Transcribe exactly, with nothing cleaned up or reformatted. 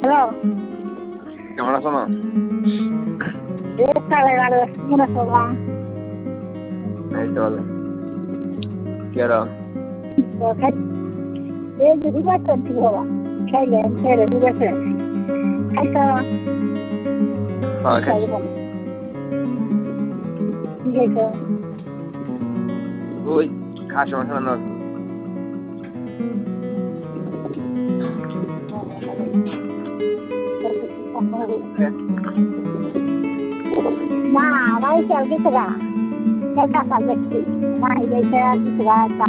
Hello কেমন আছো মা? এই সাড়ে এগারো মনে করবা এই তো ভালো। কি আর এই যদি বাচ্চান কি বাবা খাইলেন ছেড়ে দিয়েছে খাইতো হ্যাঁ খাইছি। কি খাইতো ওই খাসি মাংস রান্না হচ্ছে। না ভাই চল কিছু গা কাকা দেখছি না কিছু গা